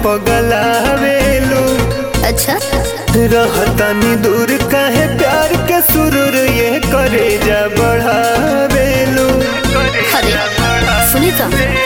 पगलावेलू। अच्छा रहतनी दूर काहे प्यार के सुरूर ये करे जा बढ़ावेलू। अरे सुनी तो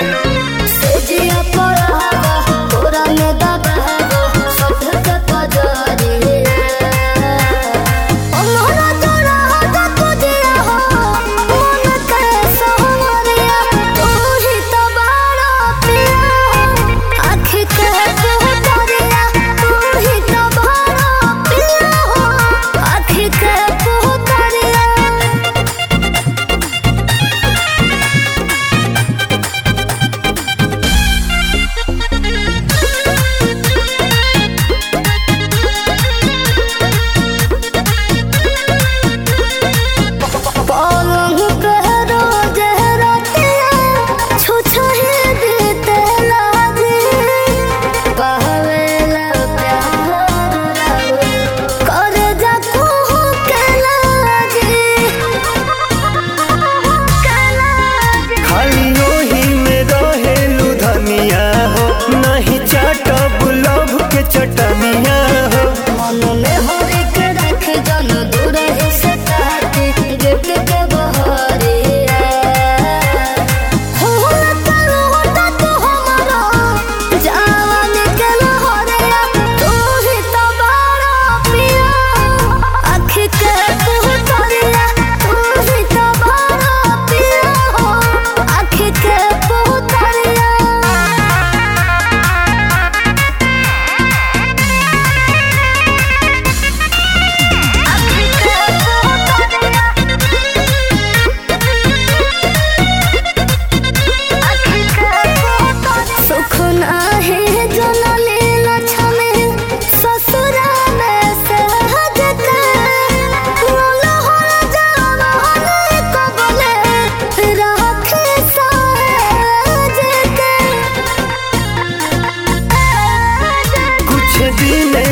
चटनिया हो मन में हो एक रख जन दूर से काटे गिफ्ट के बहरिया हो करो तो हमारा जवान के लहरिया तू ही तो बड़ा पिया आँख के पुतरिया तू ही तो बड़ा पिया हो आँख के पुतरिया। दिन